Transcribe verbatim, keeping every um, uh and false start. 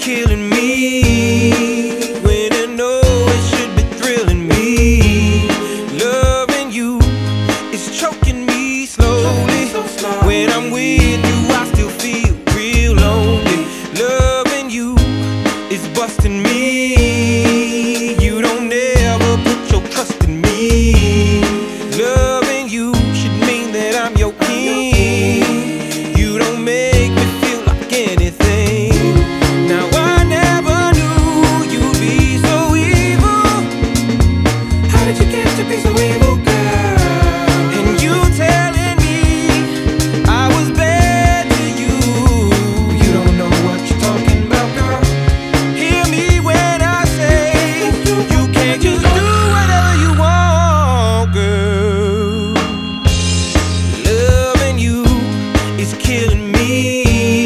killing me when I know it should be thrilling me. Loving you is choking me slowly. When I'm with you, I still feel real lonely. Loving you is busting me. You don't ever put your trust in me. Loving you should mean that I'm your king. You don't make me feel like anything. Now I never knew you'd be so evil. How did you get to be so evil, girl? And you telling me I was bad to you. You don't know what you're talking about, girl. Hear me when I say you can't just do whatever you want, girl. Loving you is killing me.